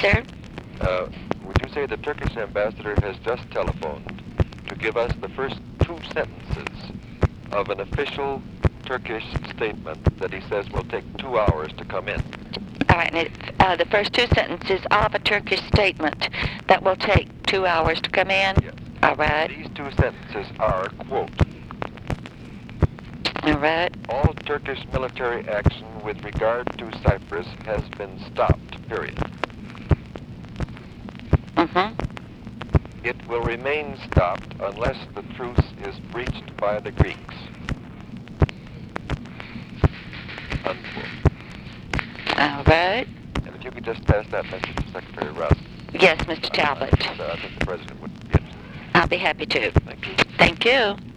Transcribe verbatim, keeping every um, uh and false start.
sir. Uh, would you say the Turkish ambassador has just telephoned to give us the first two sentences of an official Turkish statement that he says will take two hours to come in? All right, and it, uh, the first two sentences of a Turkish statement that will take two hours to come in? Yes. All right. These two sentences are, quote, All right. all Turkish military action with regard to Cyprus has been stopped, period. Mm-hmm. It will remain stopped unless the truce is breached by the Greeks. Unquote. All right. And if you could just pass that message to Secretary Rouse. Yes, Mister Talbot. I, I, think, uh, I think the President would be interested. I'll be happy to. Thank you. Thank you.